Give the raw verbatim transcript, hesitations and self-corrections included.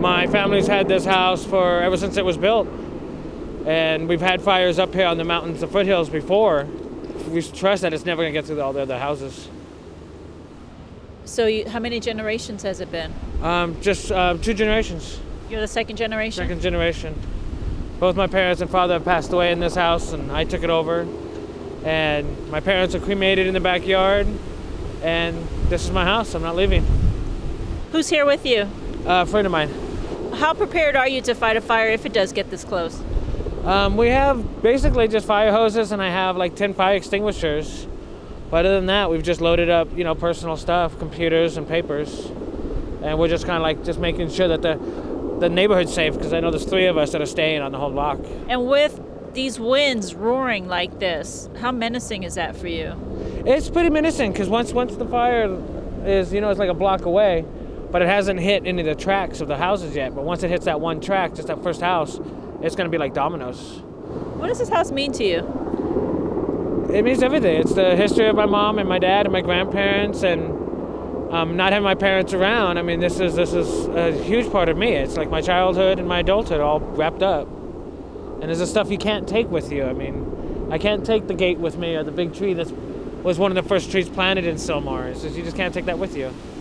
My family's had this house for ever since it was built, and we've had fires up here on the mountains, the foothills before. We trust that it's never going to get to all the other houses. So you, how many generations has it been? Um, just uh, two generations. You're the second generation? Second generation. Both my parents and father have passed away in this house, and I took it over. And my parents are cremated in the backyard, and this is my house. I'm not leaving. Who's here with you? Uh, a friend of mine. How prepared are you to fight a fire if it does get this close? Um, we have basically just fire hoses, and I have like ten fire extinguishers. But other than that, we've just loaded up, you know, personal stuff, computers and papers. And we're just kind of like just making sure that the, the neighborhood's safe, because I know there's three of us that are staying on the whole block. And with these winds roaring like this, how menacing is that for you? It's pretty menacing, because once once the fire is, you know, it's like a block away, but it hasn't hit any of the tracks of the houses yet. But once it hits that one track, just that first house, it's going to be like dominoes. What does this house mean to you? It means everything. It's the history of my mom and my dad and my grandparents, and um, not having my parents around. I mean, this is this is a huge part of me. It's like my childhood and my adulthood all wrapped up. And there's the stuff you can't take with you. I mean, I can't take the gate with me or the big tree that was one of the first trees planted in Sylmar. It's just, you just can't take that with you.